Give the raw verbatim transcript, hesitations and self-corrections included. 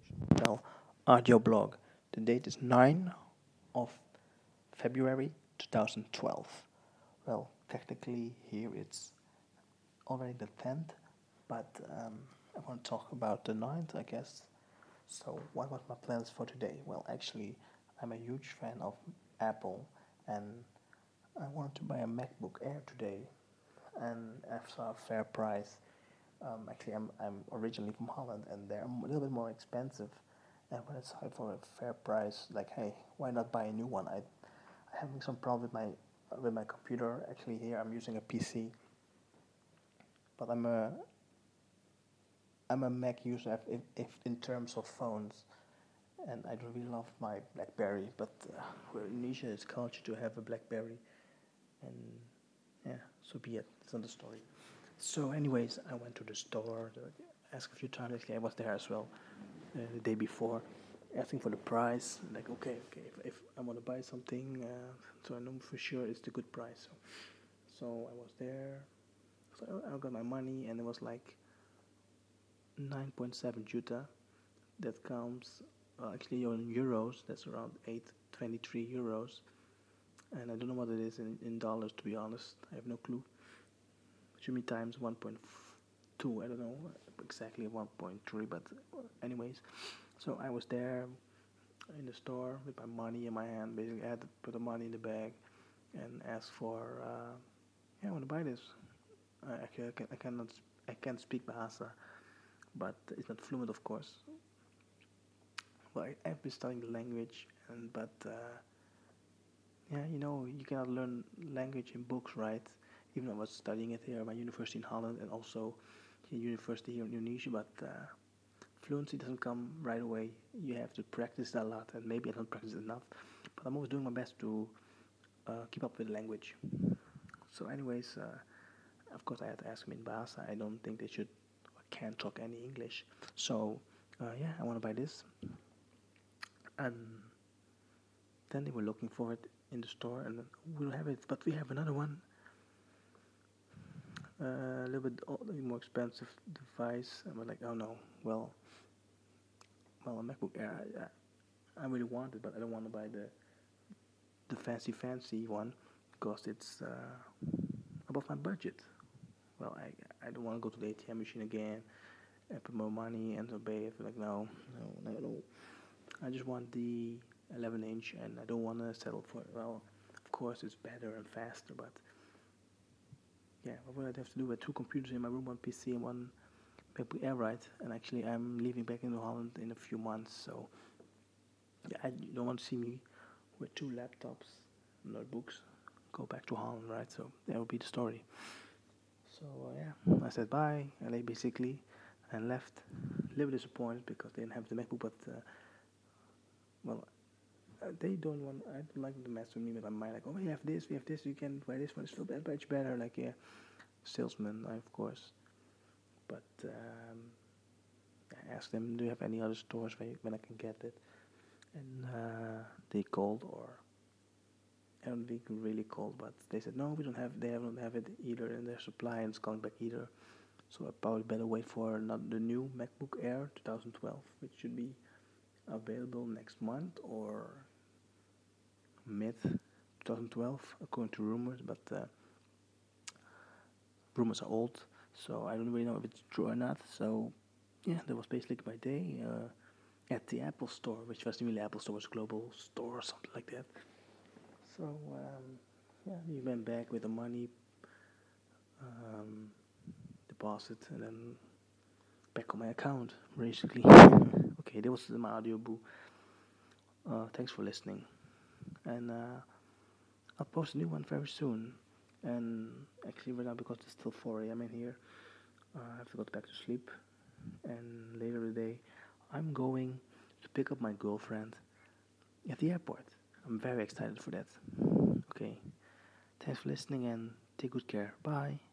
Well, audio blog. The date is ninth of February twenty twelve. Well, technically here it's already the tenth, but um, I want to talk about the ninth, I guess. So, what was my plans for today? Well, actually, I'm a huge fan of Apple, and I wanted to buy a MacBook Air today, and I saw a fair price. Um, actually, I'm I'm originally from Holland, and they're a little bit more expensive. And when it's high for a fair price, like, hey, why not buy a new one? I, I'm having some problem with my with my computer. Actually, here I'm using a P C, but I'm a I'm a Mac user if, if in terms of phones, and I don't really love my BlackBerry. But uh, we're in Indonesia, it's culture to have a BlackBerry, and yeah, so be it. It's another story. So, anyways, I went to the store, asked a few times. Actually, I was there as well uh, the day before, asking for the price. Like, okay, okay, if, if I want to buy something, uh, so I know for sure it's the good price. So, so I was there. So I, I got my money, and it was like nine point seven juta. That comes uh, actually in euros. That's around eight twenty-three euros, and I don't know what it is in, in dollars. To be honest, I have no clue. Should be times one point two. I don't know exactly one point three, but anyways, so I was there in the store with my money in my hand. Basically, I had to put the money in the bag and ask for, uh, yeah, I want to buy this. I, actually, I, can, I cannot, I can't speak Bahasa, but it's not fluent, of course. Well, I, I've been studying the language, and but uh, yeah, you know, you cannot learn language in books, right? Even though I was studying it here at my university in Holland and also the university here in Indonesia, but uh, fluency doesn't come right away. You have to practice a lot, and maybe I don't practice enough, but I'm always doing my best to uh, keep up with the language. So, anyways, uh, of course, I had to ask them in Bahasa. I don't think they should or can talk any English. So, uh, yeah, I want to buy this, and then they were looking for it in the store, and we don't have it, but we have another one. Uh, a little bit more expensive device. And we're like, oh no, well, well, a MacBook Air. I, I really want it, but I don't want to buy the the fancy, fancy one because it's uh, above my budget. Well, I I don't want to go to the A T M machine again and put more money and obey it. Like, no, no, no, no. I just want the eleven inch, and I don't want to settle for. Well, of course, it's better and faster, but yeah, what would I have to do with two computers in my room, one P C and one MacBook Air, right? And actually, I'm leaving back into Holland in a few months, so yeah, I don't want to see me with two laptops, notebooks, go back to Holland, right? So that would be the story. So uh, yeah, I said bye, and I basically and left. A little disappointed because they didn't have the MacBook, but uh, well, uh, they don't want. I don't like them to mess with me with my mind. Like, oh, we have this, we have this. You can buy this one. It's still much better. Like, yeah, salesman, of course. But um, I asked them, do you have any other stores where, you, when I can get it? And uh, they called, or I don't think really called, but they said no, we don't have. They don't have it either in their supply, and it's coming back either. So I probably better wait for not the new MacBook Air twenty twelve, which should be available next month or mid twenty twelve, according to rumors. But uh, rumors are old, so I don't really know if it's true or not. So yeah, that was basically my day uh, at the Apple Store, which wasn't really Apple Store, it was a global store or something like that. So um, yeah, we went back with the money, um, deposit, and then back on my account, basically. Okay, that was my audio boo. Uh, thanks for listening, and uh, I'll post a new one very soon. And actually, right now, because it's still four a.m. in here, uh, I have to go back to sleep. And later today, I'm going to pick up my girlfriend at the airport. I'm very excited for that. Okay, thanks for listening and take good care. Bye.